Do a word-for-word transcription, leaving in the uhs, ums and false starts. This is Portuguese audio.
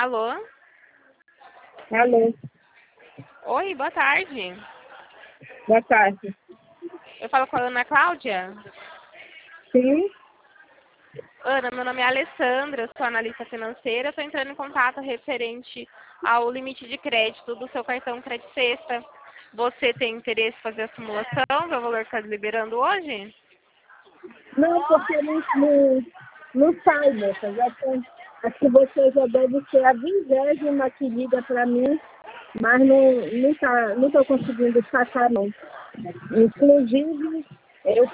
Alô? Alô, Oi, boa tarde. boa tarde. Eu falo com a Ana Cláudia. Sim, Ana, meu nome é Alessandra, eu sou analista financeira. Estou entrando em contato referente ao limite de crédito do seu cartão Crédito Sexta. Você tem interesse em fazer a simulação, ver o valor que está liberando hoje? não, porque não, não, não sai, moça. Já tem, acho que você já deve ser a vigésima que liga para mim, mas não não tá, não estou conseguindo sacar, não. Inclusive, eu